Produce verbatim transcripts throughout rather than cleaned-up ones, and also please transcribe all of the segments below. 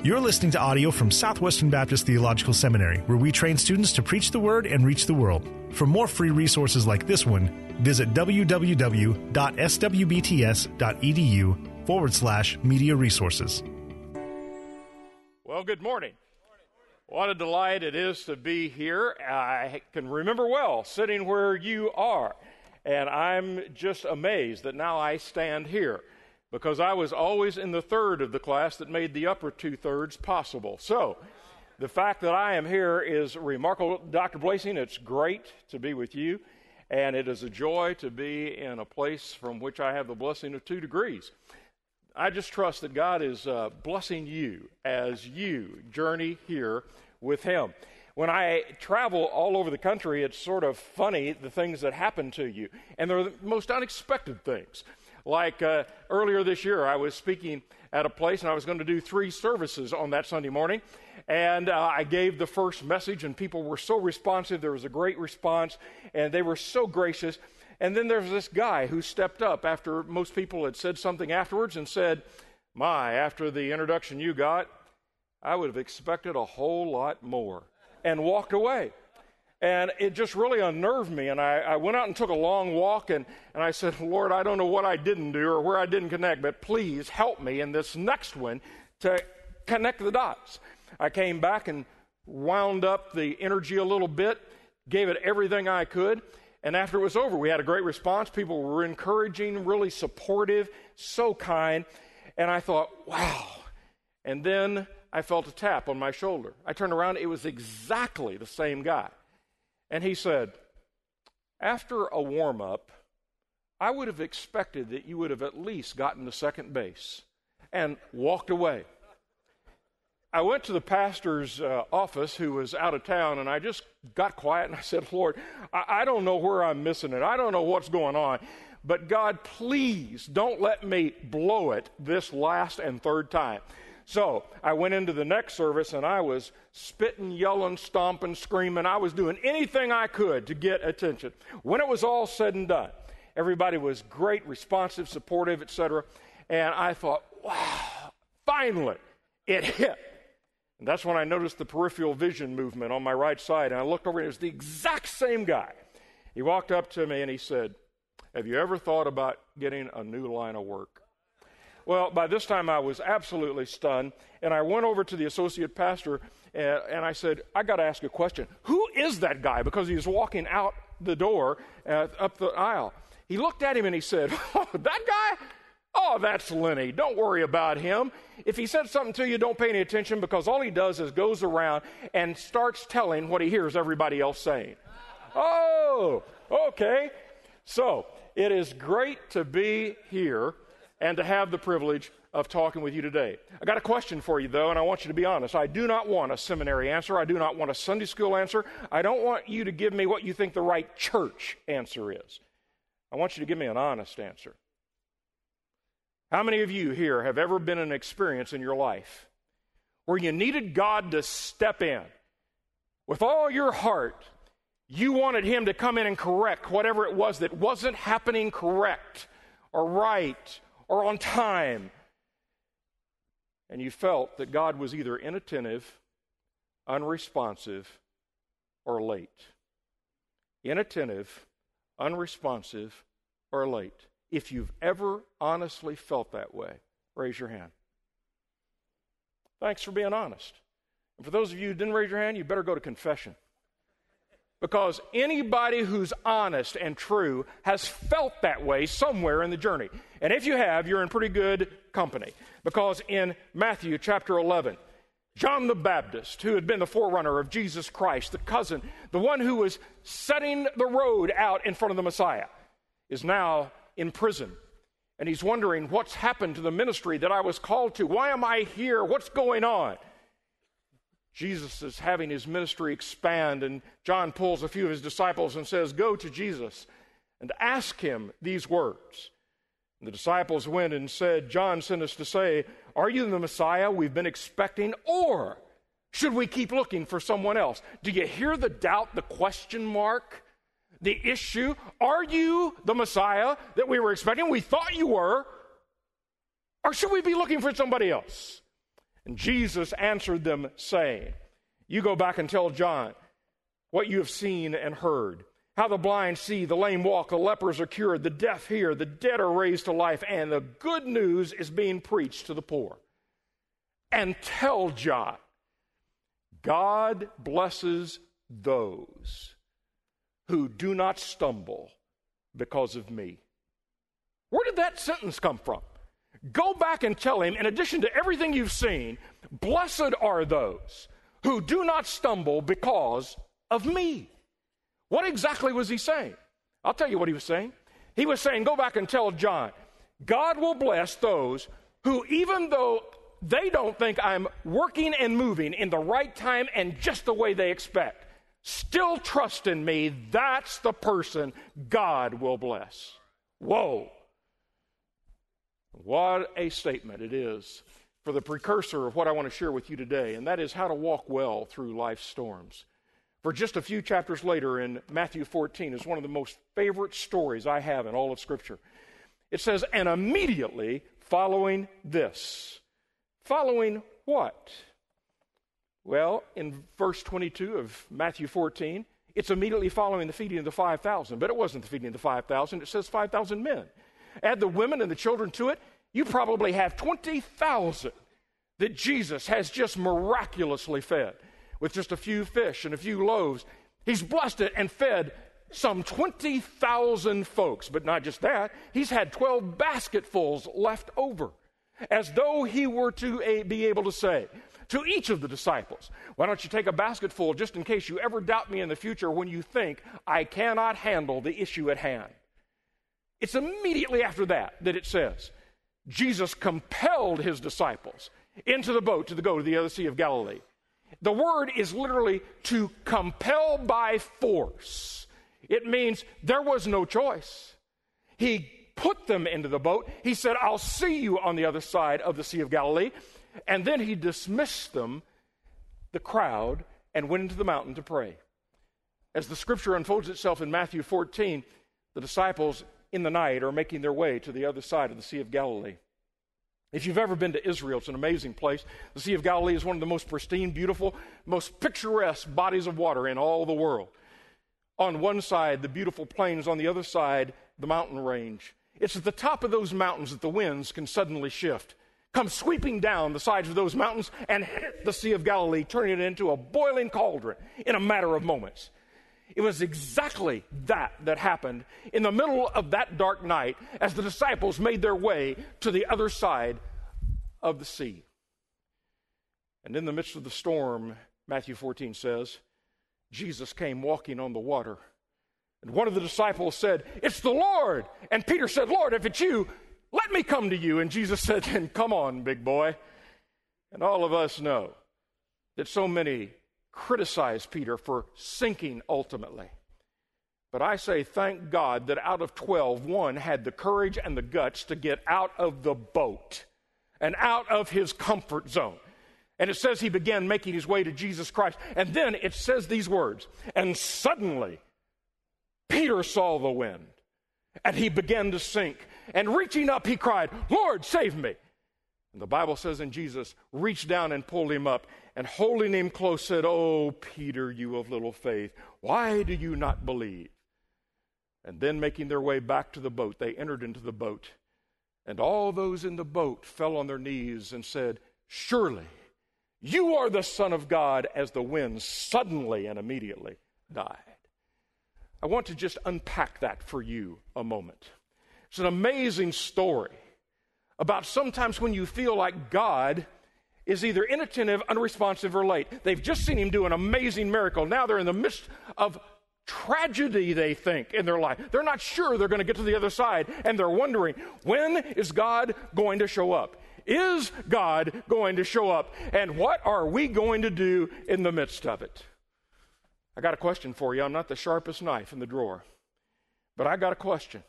You're listening to audio from Southwestern Baptist Theological Seminary, where we train students to preach the Word and reach the world. For more free resources like this one, visit www.swbts.edu forward slash media resources. Well, good morning. What a delight it is to be here. I can remember well sitting where you are, and I'm just amazed that now I stand here, because I was always in the third of the class that made the upper two-thirds possible. So the fact that I am here is remarkable. Doctor Blasing, it's great to be with you, and it is a joy to be in a place from which I have the blessing of two degrees. I just trust that God is uh, blessing you as you journey here with Him. When I travel all over the country, it's sort of funny the things that happen to you, and they're the most unexpected things. Like uh, earlier this year, I was speaking at a place, and I was going to do three services on that Sunday morning, and uh, I gave the first message, and people were so responsive. There was a great response, and they were so gracious. And then there was this guy who stepped up after most people had said something afterwards and said, "My, after the introduction you got, I would have expected a whole lot more," and walked away. And it just really unnerved me, and I, I went out and took a long walk, and, and I said, "Lord, I don't know what I didn't do or where I didn't connect, but please help me in this next one to connect the dots." I came back and wound up the energy a little bit, gave it everything I could, and after it was over, we had a great response. People were encouraging, really supportive, so kind, and I thought, wow. And then I felt a tap on my shoulder. I turned around, it was exactly the same guy. And he said, "After a warm-up, I would have expected that you would have at least gotten to second base," and walked away. I went to the pastor's uh, office, who was out of town, and I just got quiet, and I said, "Lord, I, I don't know where I'm missing it. I don't know what's going on. But God, please don't let me blow it this last and third time." So I went into the next service, and I was spitting, yelling, stomping, screaming. I was doing anything I could to get attention. When it was all said and done, everybody was great, responsive, supportive, et cetera. And I thought, wow, finally, it hit. And that's when I noticed the peripheral vision movement on my right side. And I looked over, and it was the exact same guy. He walked up to me, and he said, "Have you ever thought about getting a new line of work?" Well, by this time I was absolutely stunned, and I went over to the associate pastor, and, and I said, "I got to ask a question. Who is that guy?" Because he was walking out the door, uh, up the aisle. He looked at him and he said, "Oh, that guy? Oh, that's Lenny. Don't worry about him. If he said something to you, don't pay any attention, because all he does is goes around and starts telling what he hears everybody else saying." Oh, okay. So it is great to be here and to have the privilege of talking with you today. I got a question for you, though, and I want you to be honest. I do not want a seminary answer. I do not want a Sunday school answer. I don't want you to give me what you think the right church answer is. I want you to give me an honest answer. How many of you here have ever been in an experience in your life where you needed God to step in with all your heart? You wanted Him to come in and correct whatever it was that wasn't happening correct or right or on time, and you felt that God was either inattentive, unresponsive, or late. Inattentive, unresponsive, or late. If you've ever honestly felt that way, raise your hand. Thanks for being honest. And for those of you who didn't raise your hand, you better go to confession. Because anybody who's honest and true has felt that way somewhere in the journey. And if you have, you're in pretty good company. Because in Matthew chapter eleven, John the Baptist, who had been the forerunner of Jesus Christ, the cousin, the one who was setting the road out in front of the Messiah, is now in prison. And he's wondering, what's happened to the ministry that I was called to? Why am I here? What's going on? Jesus is having his ministry expand, and John pulls a few of his disciples and says, "Go to Jesus and ask him these words." And the disciples went and said, "John sent us to say, are you the Messiah we've been expecting, or should we keep looking for someone else?" Do you hear the doubt, the question mark, the issue? Are you the Messiah that we were expecting? We thought you were. Or should we be looking for somebody else? And Jesus answered them, saying, you go back and tell John what you have seen and heard, how the blind see, the lame walk, the lepers are cured, the deaf hear, the dead are raised to life, and the good news is being preached to the poor. And tell John, God blesses those who do not stumble because of me. Where did that sentence come from? Go back and tell him, in addition to everything you've seen, blessed are those who do not stumble because of me. What exactly was he saying? I'll tell you what he was saying. He was saying, go back and tell John, God will bless those who, even though they don't think I'm working and moving in the right time and just the way they expect, still trust in me. That's the person God will bless. Whoa. What a statement it is for the precursor of what I want to share with you today, and that is how to walk well through life's storms. For just a few chapters later in Matthew fourteen is one of the most favorite stories I have in all of Scripture. It says, and immediately following this. Following what? Well, in verse twenty-two of Matthew fourteen, it's immediately following the feeding of the five thousand. But it wasn't the feeding of the five thousand. It says five thousand men. Add the women and the children to it, you probably have twenty thousand that Jesus has just miraculously fed with just a few fish and a few loaves. He's blessed it and fed some twenty thousand folks. But not just that, he's had twelve basketfuls left over, as though he were to a, be able to say to each of the disciples, why don't you take a basketful just in case you ever doubt me in the future when you think I cannot handle the issue at hand. It's immediately after that that it says, Jesus compelled his disciples into the boat to go to the other Sea of Galilee. The word is literally to compel by force. It means there was no choice. He put them into the boat. He said, I'll see you on the other side of the Sea of Galilee. And then he dismissed them, the crowd, and went into the mountain to pray. As the scripture unfolds itself in Matthew fourteen, the disciples in the night are making their way to the other side of the Sea of Galilee. If you've ever been to Israel, it's an amazing place. The Sea of Galilee is one of the most pristine, beautiful, most picturesque bodies of water in all the world. On one side, the beautiful plains. On the other side, the mountain range. It's at the top of those mountains that the winds can suddenly shift, come sweeping down the sides of those mountains and hit the Sea of Galilee, turning it into a boiling cauldron in a matter of moments. It was exactly that that happened in the middle of that dark night as the disciples made their way to the other side of the sea. And in the midst of the storm, Matthew fourteen says, Jesus came walking on the water. And one of the disciples said, it's the Lord. And Peter said, Lord, if it's you, let me come to you. And Jesus said, then come on, big boy. And all of us know that so many criticize Peter for sinking ultimately. But I say, thank God that out of twelve, one had the courage and the guts to get out of the boat and out of his comfort zone. And it says he began making his way to Jesus Christ. And then it says these words, and suddenly Peter saw the wind, and he began to sink. And reaching up, he cried, Lord, save me. And the Bible says, and Jesus reached down and pulled him up, and holding him close said, oh, Peter, you of little faith, why do you not believe? And then making their way back to the boat, they entered into the boat. And all those in the boat fell on their knees and said, surely you are the Son of God, as the wind suddenly and immediately died. I want to just unpack that for you a moment. It's an amazing story about sometimes when you feel like God is either inattentive, unresponsive, or late. They've just seen him do an amazing miracle. Now they're in the midst of tragedy, they think, in their life. They're not sure they're going to get to the other side, and they're wondering, when is God going to show up? Is God going to show up? And what are we going to do in the midst of it? I got a question for you. I'm not the sharpest knife in the drawer, but I got a question.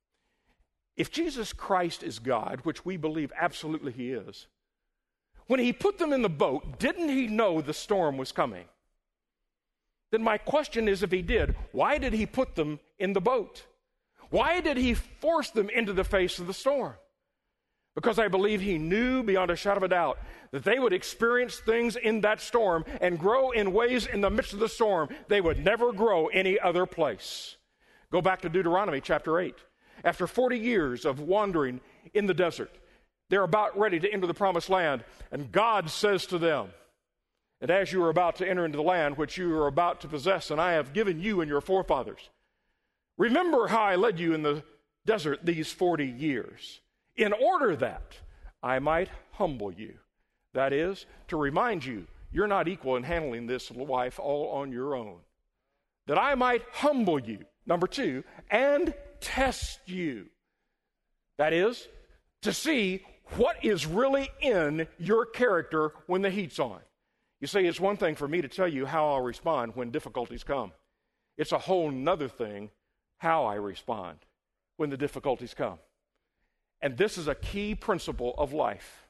If Jesus Christ is God, which we believe absolutely he is, when he put them in the boat, didn't he know the storm was coming? Then my question is, if he did, why did he put them in the boat? Why did he force them into the face of the storm? because I believe he knew beyond a shadow of a doubt that they would experience things in that storm and grow in ways in the midst of the storm they would never grow any other place. Go back to Deuteronomy chapter eight. After forty years of wandering in the desert, they're about ready to enter the promised land, and God says to them, and as you are about to enter into the land which you are about to possess, and I have given you and your forefathers, remember how I led you in the desert these forty years, in order that I might humble you. That is, to remind you, you're not equal in handling this life all on your own. That I might humble you, number two, and test you. That is, to see what is really in your character when the heat's on. You see, it's one thing for me to tell you how I'll respond when difficulties come. It's a whole nother thing how I respond when the difficulties come. And this is a key principle of life.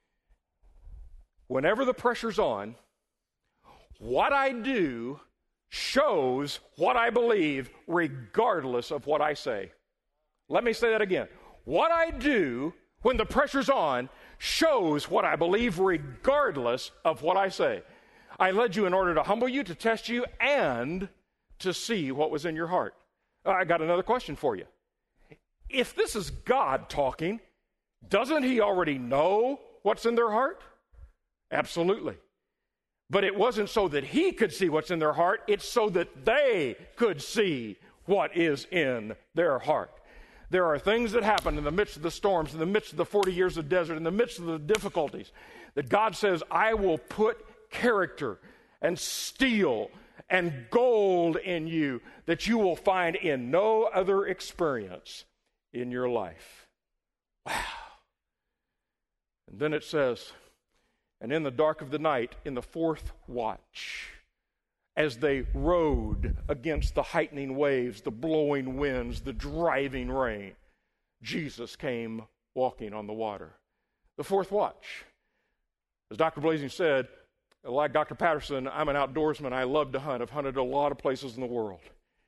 Whenever the pressure's on, what I do shows what I believe regardless of what I say. Let me say that again. What I do when the pressure's on shows what I believe regardless of what I say. I led you in order to humble you, to test you, and to see what was in your heart. I got another question for you. If this is God talking, doesn't he already know what's in their heart? Absolutely. But it wasn't so that he could see what's in their heart. It's so that they could see what is in their heart. There are things that happen in the midst of the storms, in the midst of the forty years of desert, in the midst of the difficulties, that God says, I will put character and steel and gold in you that you will find in no other experience in your life. Wow. And then it says, and in the dark of the night, in the fourth watch, as they rode against the heightening waves, the blowing winds, the driving rain, Jesus came walking on the water. The fourth watch. As Doctor Blazing said, like Doctor Patterson, I'm an outdoorsman. I love to hunt. I've hunted a lot of places in the world.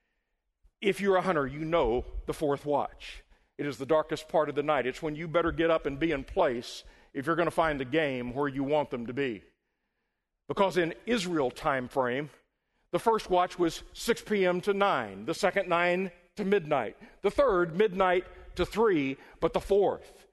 If you're a hunter, you know the fourth watch. It is the darkest part of the night. It's when you better get up and be in place if you're going to find the game where you want them to be. Because in Israel time frame, the first watch was six p.m. to nine, the second nine to midnight, the third midnight to three, but the fourth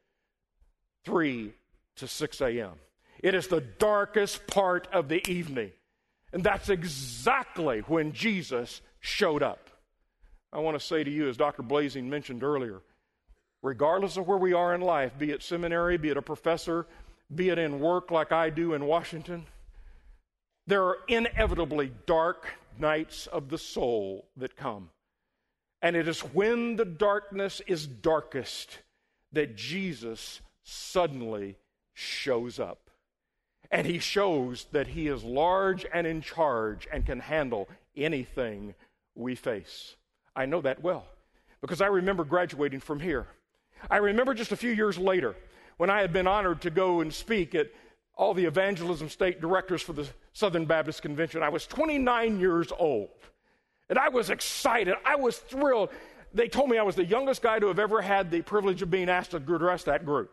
three to six a.m. It is the darkest part of the evening. And that's exactly when Jesus showed up. I want to say to you, as Doctor Blazing mentioned earlier, regardless of where we are in life, be it seminary, be it a professor, be it in work like I do in Washington, there are inevitably dark nights of the soul that come. And it is when the darkness is darkest that Jesus suddenly shows up. And he shows that he is large and in charge and can handle anything we face. I know that well because I remember graduating from here. I remember just a few years later when I had been honored to go and speak at all the evangelism state directors for the Southern Baptist Convention. I was twenty-nine years old, and I was excited. I was thrilled. They told me I was the youngest guy to have ever had the privilege of being asked to address that group.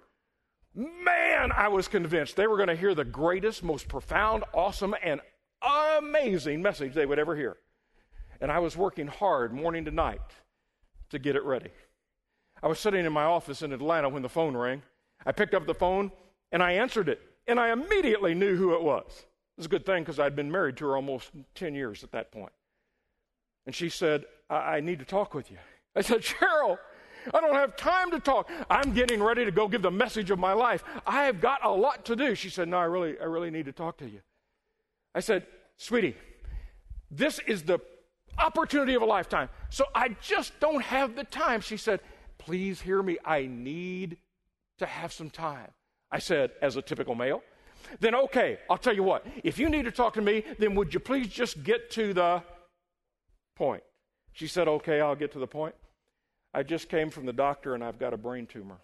Man, I was convinced they were going to hear the greatest, most profound, awesome, and amazing message they would ever hear. And I was working hard morning to night to get it ready. I was sitting in my office in Atlanta when the phone rang. I picked up the phone, and I answered it, and I immediately knew who it was. It was a good thing because I'd been married to her almost ten years at that point. And she said, I, I need to talk with you. I said, Cheryl, I don't have time to talk. I'm getting ready to go give the message of my life. I have got a lot to do. She said, no, I really, I really need to talk to you. I said, sweetie, this is the opportunity of a lifetime. So I just don't have the time. She said, please hear me. I need to have some time. I said, as a typical male, then okay, I'll tell you what. If you need to talk to me, then would you please just get to the point? She said, okay, I'll get to the point. I just came from the doctor and I've got a brain tumor.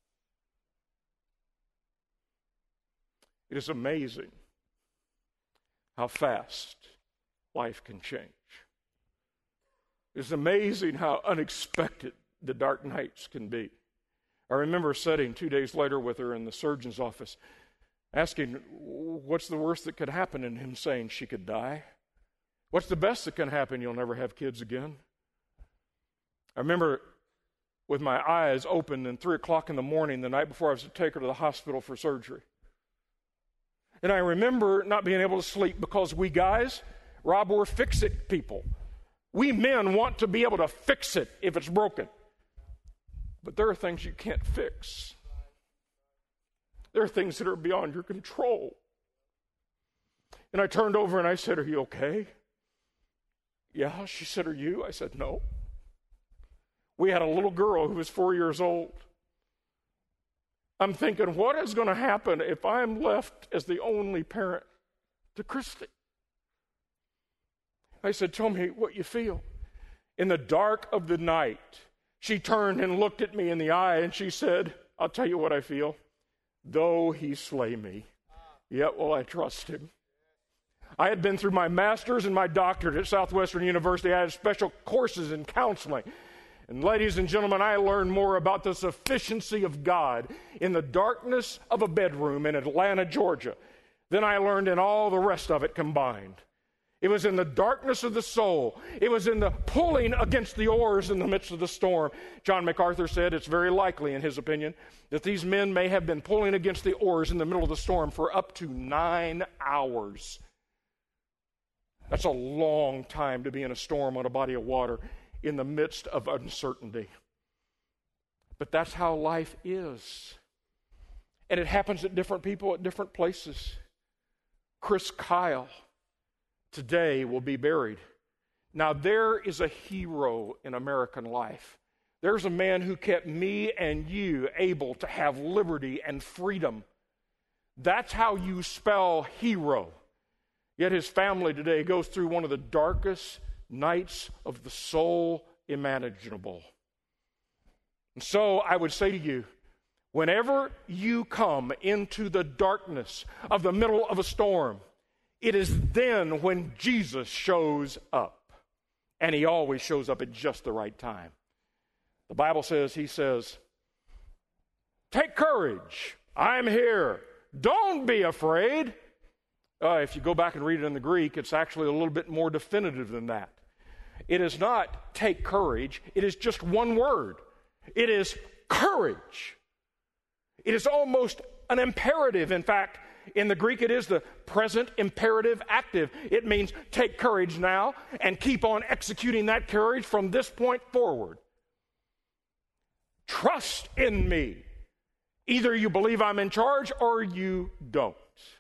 It is amazing how fast life can change. It's amazing how unexpected the dark nights can be. I remember sitting two days later with her in the surgeon's office, asking, what's the worst that could happen, and him saying she could die? What's the best that can happen? You'll never have kids again. I remember with my eyes open at three o'clock in the morning the night before I was to take her to the hospital for surgery. And I remember not being able to sleep because we guys, Rob, we're fix-it people. We men want to be able to fix it if it's broken. But there are things you can't fix. There are things that are beyond your control. And I turned over and I said, are you okay? Yeah. She said, are you? I said, no. We had a little girl who was four years old. I'm thinking, what is going to happen if I'm left as the only parent to Christy? I said, tell me what you feel. In the dark of the night, she turned and looked at me in the eye and she said, I'll tell you what I feel. Though he slay me, yet will I trust him. I had been through my master's and my doctorate at Southwestern University. I had special courses in counseling. And ladies and gentlemen, I learned more about the sufficiency of God in the darkness of a bedroom in Atlanta, Georgia, than I learned in all the rest of it combined. It was in the darkness of the soul. It was in the pulling against the oars in the midst of the storm. John MacArthur said it's very likely, in his opinion, that these men may have been pulling against the oars in the middle of the storm for up to nine hours. That's a long time to be in a storm on a body of water in the midst of uncertainty. But that's how life is. And it happens at different people at different places. Chris Kyle today will be buried. Now there is a hero in American life. There's a man who kept me and you able to have liberty and freedom. That's how you spell hero. Yet his family today goes through one of the darkest nights of the soul imaginable. And so I would say to you, whenever you come into the darkness of the middle of a storm, it is then when Jesus shows up. And he always shows up at just the right time. The Bible says, he says, take courage, I'm here. Don't be afraid. Uh, if you go back and read it in the Greek, it's actually a little bit more definitive than that. It is not take courage. It is just one word. It is courage. It is almost an imperative. In fact, in the Greek, it is the present imperative active. It means take courage now and keep on executing that courage from this point forward. Trust in me. Either you believe I'm in charge or you don't.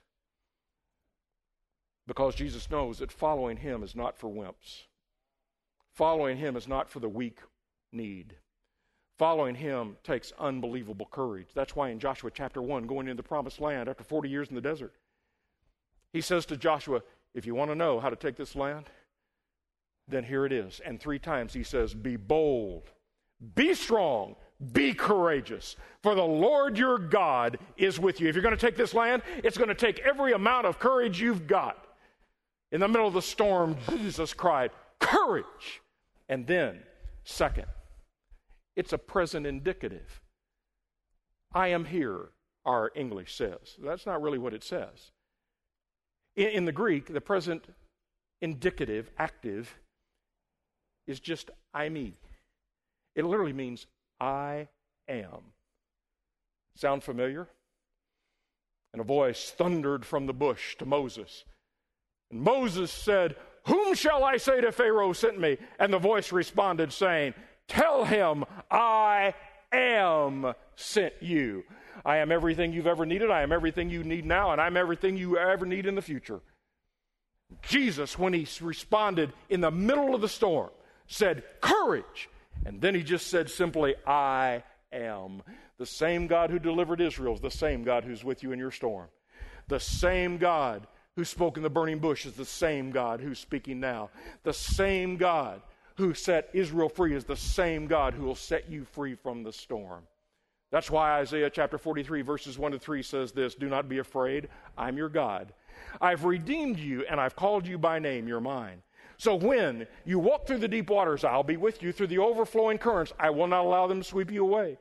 Because Jesus knows that following him is not for wimps. Following him is not for the weak-kneed. Following him takes unbelievable courage. That's why in Joshua chapter one, going into the promised land after forty years in the desert, he says to Joshua, if you want to know how to take this land, then here it is. And three times he says, be bold, be strong, be courageous, for the Lord your God is with you. If you're going to take this land, it's going to take every amount of courage you've got. In the middle of the storm, Jesus cried, courage. And then, second, it's a present indicative. I am here, our English says. That's not really what it says. In, in the Greek, the present indicative, active, is just I me. It literally means I am. Sound familiar? And a voice thundered from the bush to Moses. And Moses said, whom shall I say to Pharaoh sent me? And the voice responded saying, tell him I am sent you. I am everything you've ever needed. I am everything you need now. And I'm everything you ever need in the future. Jesus, when he responded in the middle of the storm, said, courage. And then he just said simply, I am. The same God who delivered Israel is the same God who's with you in your storm. The same God who spoke in the burning bush is the same God who's speaking now. The same God who set Israel free is the same God who will set you free from the storm. That's why Isaiah chapter forty-three, verses one to three says this, do not be afraid, I'm your God. I've redeemed you and I've called you by name, you're mine. So when you walk through the deep waters, I'll be with you. Through the overflowing currents, I will not allow them to sweep you away.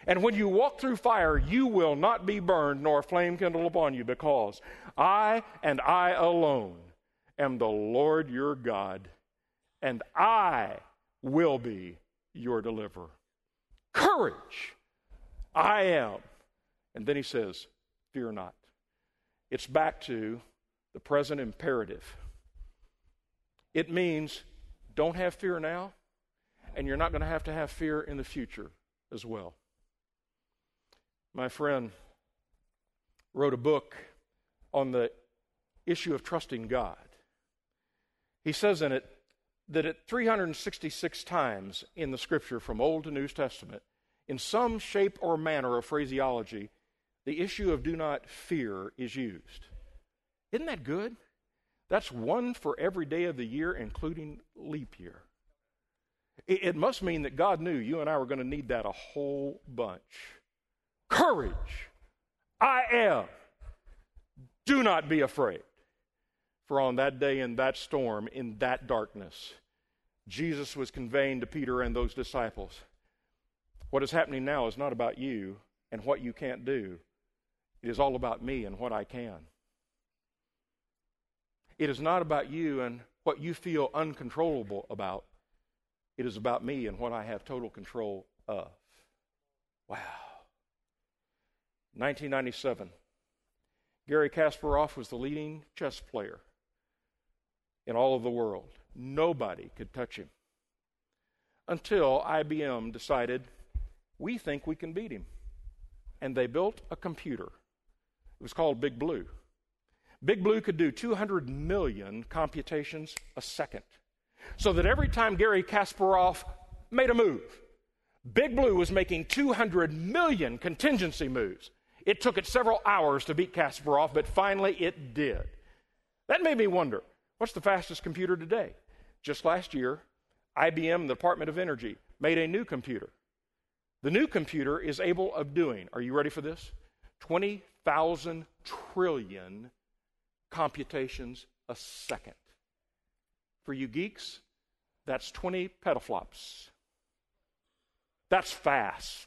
And when you walk through fire, you will not be burned, nor a flame kindle upon you, because I and I alone am the Lord your God, and I will be your deliverer. Courage! I am. And then he says, fear not. It's back to the present imperative. It means don't have fear now, and you're not going to have to have fear in the future as well. My friend wrote a book on the issue of trusting God. He says in it that at three hundred sixty-six times in the Scripture, from Old to New Testament, in some shape or manner of phraseology, the issue of do not fear is used. Isn't that good? That's one for every day of the year, including leap year. It, it must mean that God knew you and I were going to need that a whole bunch. Courage! I am. Do not be afraid. For on that day in that storm, in that darkness, Jesus was conveying to Peter and those disciples, what is happening now is not about you and what you can't do. It is all about me and what I can. It is not about you and what you feel uncontrollable about. It is about me and what I have total control of. Wow. nineteen ninety-seven, Garry Kasparov was the leading chess player in all of the world. Nobody could touch him. Until I B M decided, we think we can beat him. And they built a computer. It was called Big Blue. Big Blue could do two hundred million computations a second. So that every time Garry Kasparov made a move, Big Blue was making two hundred million contingency moves. It took it several hours to beat Kasparov, but finally it did. That made me wonder, what's the fastest computer today? Just last year, I B M, the Department of Energy, made a new computer. The new computer is able of doing, are you ready for this? twenty thousand trillion computations a second. For you geeks, that's twenty petaflops. That's fast.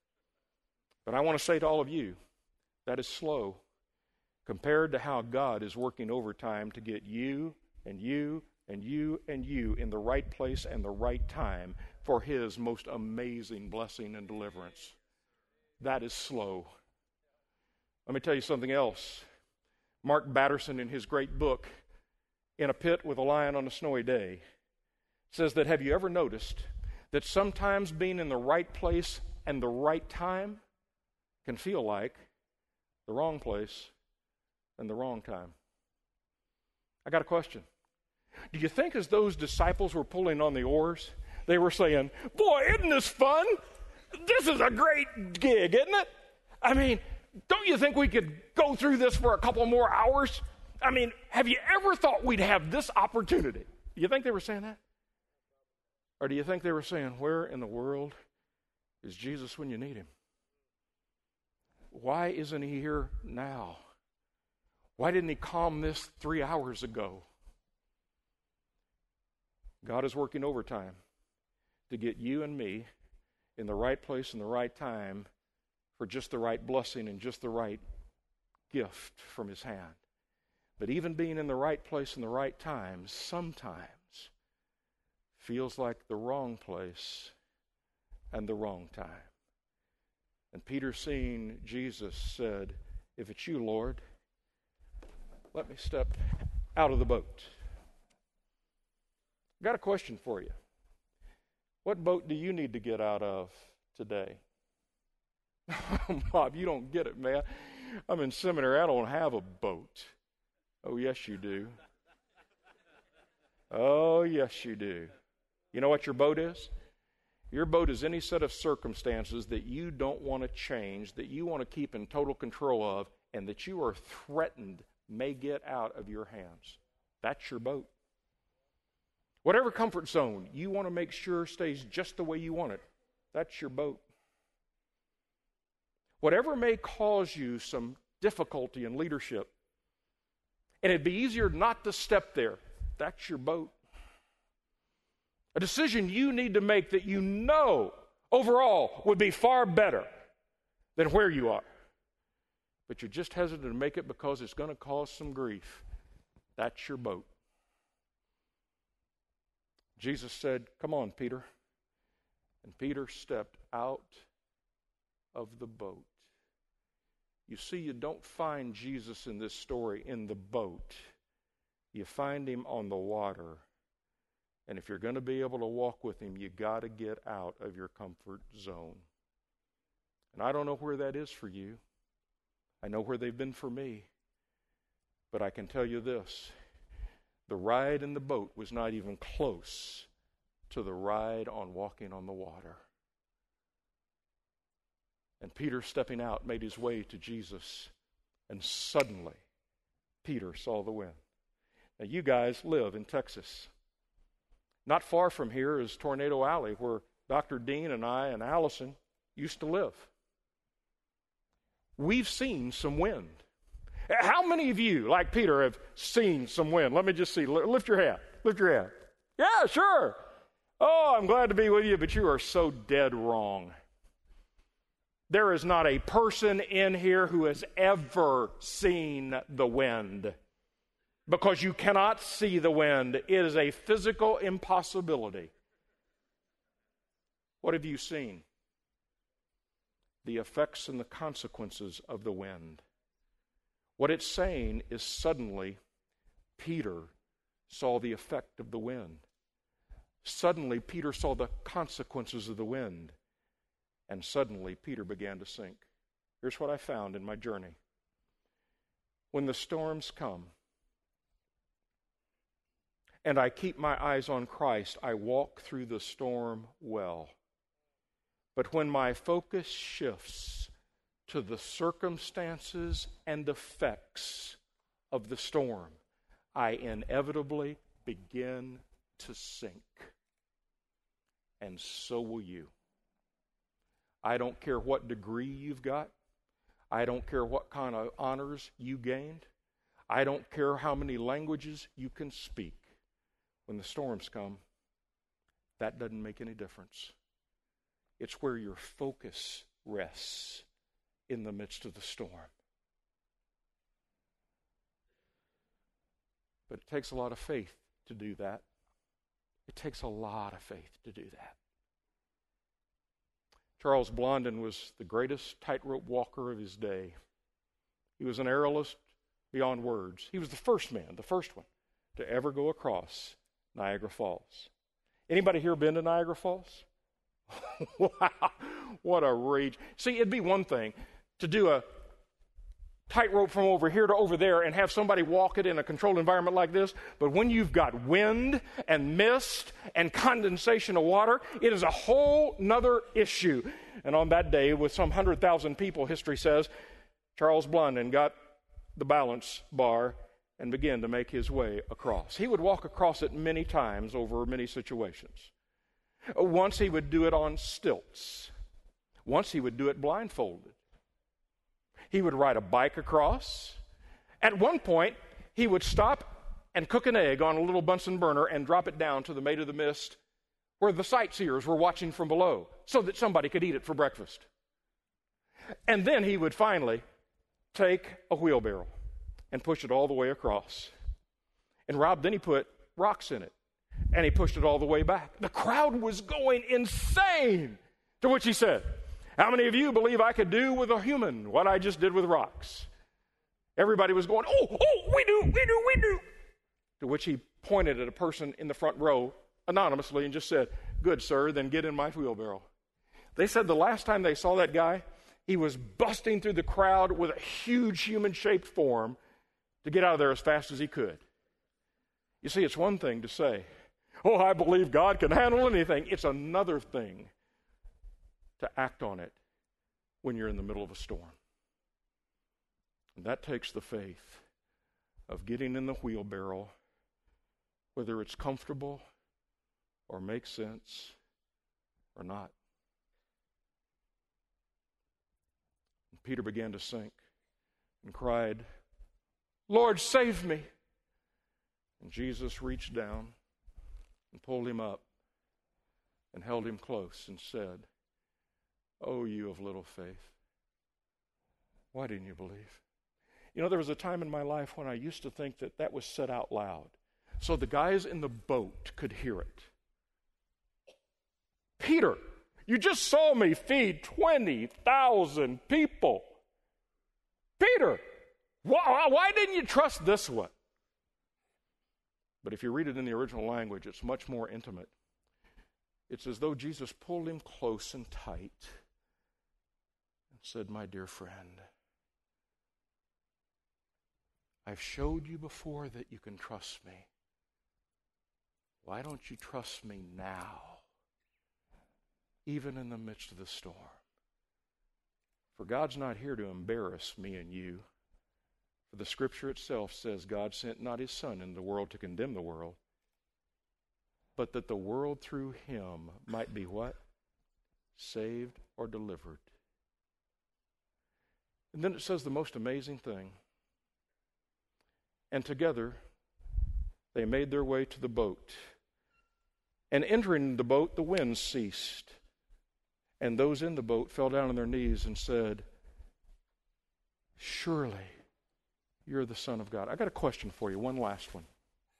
But I want to say to all of you, that is slow compared to how God is working overtime to get you and you and you and you in the right place and the right time for His most amazing blessing and deliverance. That is slow. Let me tell you something else. Mark Batterson, in his great book, In a Pit with a Lion on a Snowy Day, says that, have you ever noticed that sometimes being in the right place and the right time can feel like the wrong place and the wrong time? I got a question. Do you think as those disciples were pulling on the oars, they were saying, boy, isn't this fun? This is a great gig, isn't it? I mean, don't you think we could go through this for a couple more hours? I mean, have you ever thought we'd have this opportunity? Do you think they were saying that? Or do you think they were saying, where in the world is Jesus when you need Him? Why isn't He here now? Why didn't He calm this three hours ago? God is working overtime to get you and me in the right place and the right time for just the right blessing and just the right gift from His hand. But even being in the right place and the right time sometimes feels like the wrong place and the wrong time. And Peter, seeing Jesus, said, if it's you, Lord, let me step out of the boat. I've got a question for you. What boat do you need to get out of today? Bob, you don't get it, man. I'm in seminary. I don't have a boat. Oh, yes, you do. Oh, yes, you do. You know what your boat is? Your boat is any set of circumstances that you don't want to change, that you want to keep in total control of, and that you are threatened may get out of your hands. That's your boat. Whatever comfort zone you want to make sure stays just the way you want it, that's your boat. Whatever may cause you some difficulty in leadership, and it'd be easier not to step there, that's your boat. A decision you need to make that you know overall would be far better than where you are. But you're just hesitant to make it because it's going to cause some grief. That's your boat. Jesus said, "Come on, Peter." And Peter stepped out of the boat. You see, you don't find Jesus in this story in the boat. You find him on the water. And if you're going to be able to walk with him, you got to get out of your comfort zone. And I don't know where that is for you. I know where they've been for me. But I can tell you this. The ride in the boat was not even close to the ride on walking on the water. And Peter, stepping out, made his way to Jesus. And suddenly, Peter saw the wind. Now, you guys live in Texas. Not far from here is Tornado Alley, where Doctor Dean and I and Allison used to live. We've seen some wind. How many of you, like Peter, have seen some wind? Let me just see. Lift your hand. Lift your hand. Yeah, sure. Oh, I'm glad to be with you, but you are so dead wrong. There is not a person in here who has ever seen the wind, because you cannot see the wind. It is a physical impossibility. What have you seen? The effects and the consequences of the wind. What it's saying is suddenly Peter saw the effect of the wind. Suddenly Peter saw the consequences of the wind. And suddenly Peter began to sink. Here's what I found in my journey. When the storms come, and I keep my eyes on Christ, I walk through the storm well. But when my focus shifts to the circumstances and effects of the storm, I inevitably begin to sink. And so will you. I don't care what degree you've got. I don't care what kind of honors you gained. I don't care how many languages you can speak. When the storms come, that doesn't make any difference. It's where your focus rests in the midst of the storm. But it takes a lot of faith to do that. It takes a lot of faith to do that. Charles Blondin was the greatest tightrope walker of his day. He was an aerialist beyond words. He was the first man, the first one, to ever go across Niagara Falls. Anybody here been to Niagara Falls? Wow, what a rage. See, it'd be one thing to do a tightrope from over here to over there and have somebody walk it in a controlled environment like this, but when you've got wind and mist and condensation of water, it is a whole nother issue. And on that day, with some one hundred thousand people, history says, Charles Blondin got the balance bar and began to make his way across. He would walk across it many times over many situations. Once he would do it on stilts. Once he would do it blindfolded. He would ride a bike across. At one point, he would stop and cook an egg on a little Bunsen burner and drop it down to the Maid of the Mist where the sightseers were watching from below so that somebody could eat it for breakfast. And then he would finally take a wheelbarrow and push it all the way across. And Rob, then he put rocks in it. And he pushed it all the way back. The crowd was going insane. To which he said, how many of you believe I could do with a human what I just did with rocks? Everybody was going, oh, oh, we do, we do, we do. To which he pointed at a person in the front row anonymously and just said, good, sir, then get in my wheelbarrow. They said the last time they saw that guy, he was busting through the crowd with a huge human-shaped form to get out of there as fast as he could. You see, it's one thing to say, oh, I believe God can handle anything. It's another thing to act on it when you're in the middle of a storm. And that takes the faith of getting in the wheelbarrow, whether it's comfortable or makes sense or not. And Peter began to sink and cried, Lord, save me. And Jesus reached down and pulled him up and held him close and said, oh, you of little faith, Why didn't you believe? You know, there was a time in my life when I used to think that that was said out loud, so the guys in the boat could hear it. Peter, you just saw me feed twenty thousand people. Peter, why, why didn't you trust this one? But if you read it in the original language, it's much more intimate. It's as though Jesus pulled him close and tight and said, my dear friend, I've showed you before that you can trust me. Why don't you trust me now, even in the midst of the storm? For God's not here to embarrass me and you. For the Scripture itself says God sent not his Son into the world to condemn the world, but that the world through him might be what? Saved or delivered. And then it says the most amazing thing. And together they made their way to the boat. And entering the boat, the wind ceased. And those in the boat fell down on their knees and said, surely you're the Son of God. I got a question for you, one last one.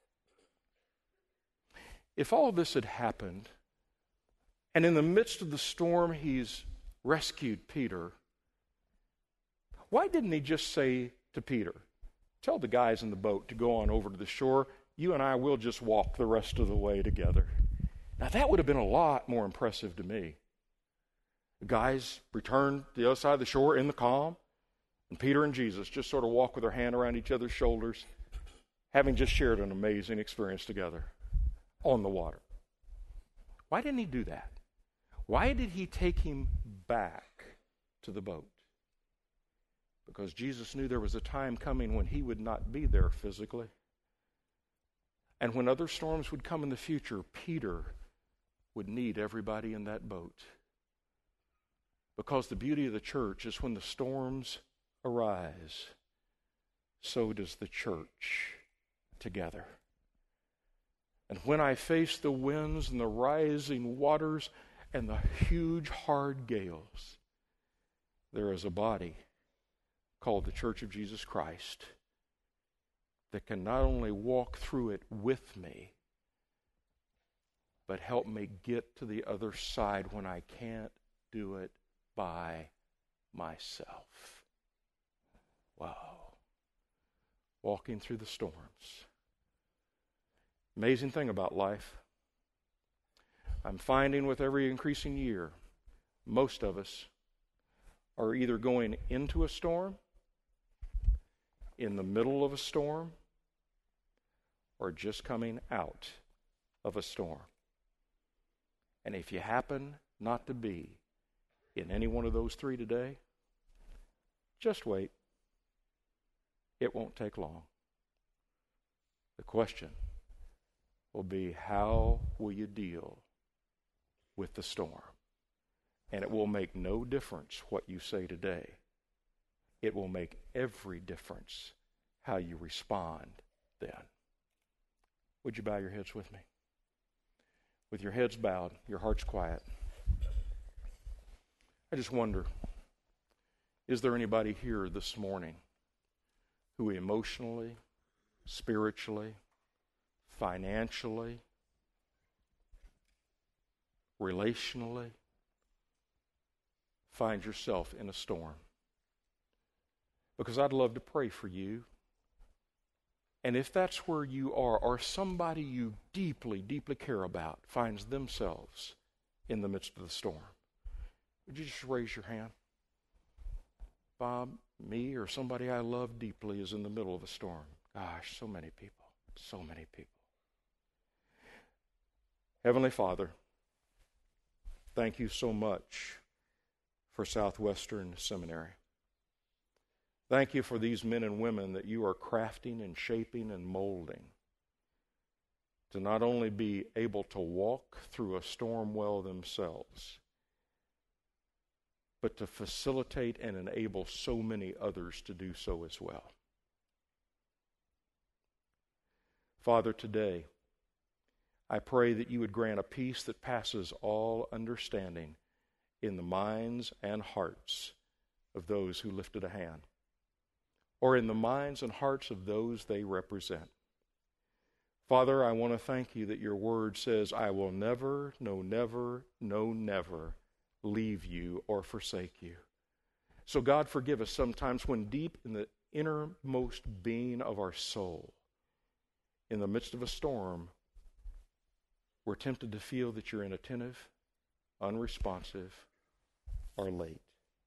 If all this had happened, and in the midst of the storm he's rescued Peter, why didn't he just say to Peter, tell the guys in the boat to go on over to the shore, you and I will just walk the rest of the way together? Now that would have been a lot more impressive to me. The guys returned to the other side of the shore in the calm, and Peter and Jesus just sort of walk with their hand around each other's shoulders, having just shared an amazing experience together on the water. Why didn't he do that? Why did he take him back to the boat? Because Jesus knew there was a time coming when he would not be there physically. And when other storms would come in the future, Peter would need everybody in that boat. Because the beauty of the church is when the storms arise, so does the church together. And when I face the winds and the rising waters and the huge hard gales, there is a body called the Church of Jesus Christ that can not only walk through it with me, but help me get to the other side when I can't do it by myself. Wow. Walking through the storms. Amazing thing about life. I'm finding with every increasing year, most of us are either going into a storm, in the middle of a storm, or just coming out of a storm. And if you happen not to be in any one of those three today, just wait. It won't take long. The question will be, how will you deal with the storm? And it will make no difference what you say today. It will make every difference how you respond then. Would you bow your heads with me? With your heads bowed, your hearts quiet. I just wonder, is there anybody here this morning who emotionally, spiritually, financially, relationally, find yourself in a storm? Because I'd love to pray for you. And if that's where you are, or somebody you deeply, deeply care about finds themselves in the midst of the storm, would you just raise your hand? Bob, me, or somebody I love deeply is in the middle of a storm. Gosh, so many people, so many people. Heavenly Father, thank you so much for Southwestern Seminary. Thank you for these men and women that you are crafting and shaping and molding to not only be able to walk through a storm well themselves, but to facilitate and enable so many others to do so as well. Father, today, I pray that you would grant a peace that passes all understanding in the minds and hearts of those who lifted a hand, or in the minds and hearts of those they represent. Father, I want to thank you that your word says, I will never, no, never, no, never leave you or forsake you. So God, forgive us sometimes when deep in the innermost being of our soul, in the midst of a storm, we're tempted to feel that you're inattentive, unresponsive, or late.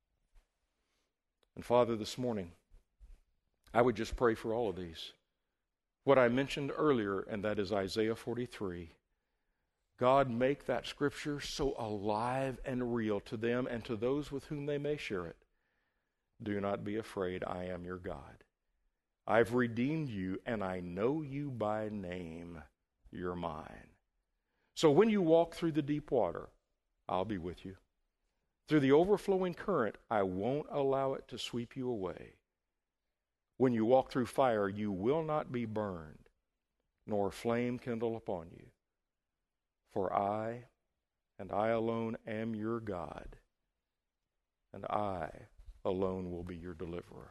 And Father, this morning, I would just pray for all of these. What I mentioned earlier, and that is Isaiah forty-three. God, make that scripture so alive and real to them and to those with whom they may share it. Do not be afraid, I am your God. I've redeemed you, and I know you by name. You're mine. So when you walk through the deep water, I'll be with you. Through the overflowing current, I won't allow it to sweep you away. When you walk through fire, you will not be burned, nor flame kindle upon you. For I, and I alone, am your God, and I alone will be your deliverer.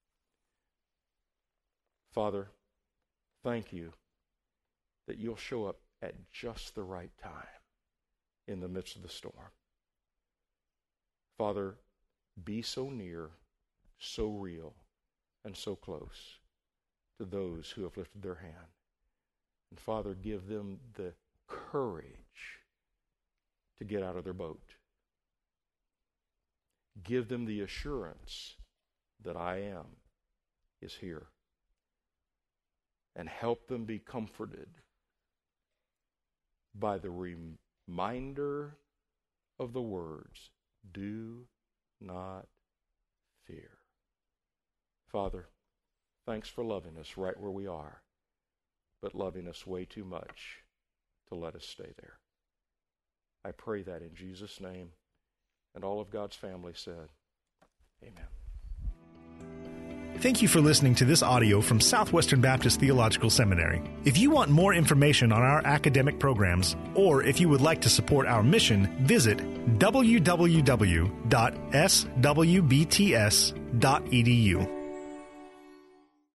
Father, thank you that you'll show up at just the right time in the midst of the storm. Father, be so near, so real, and so close to those who have lifted their hand. And Father, give them the courage to get out of their boat. Give them the assurance that I am is here. And help them be comforted by the reminder of the words, do not fear. Father, thanks for loving us right where we are, but loving us way too much to let us stay there. I pray that in Jesus' name, and all of God's family said, amen. Thank you for listening to this audio from Southwestern Baptist Theological Seminary. If you want more information on our academic programs, or if you would like to support our mission, visit w w w dot s w b t s dot e d u.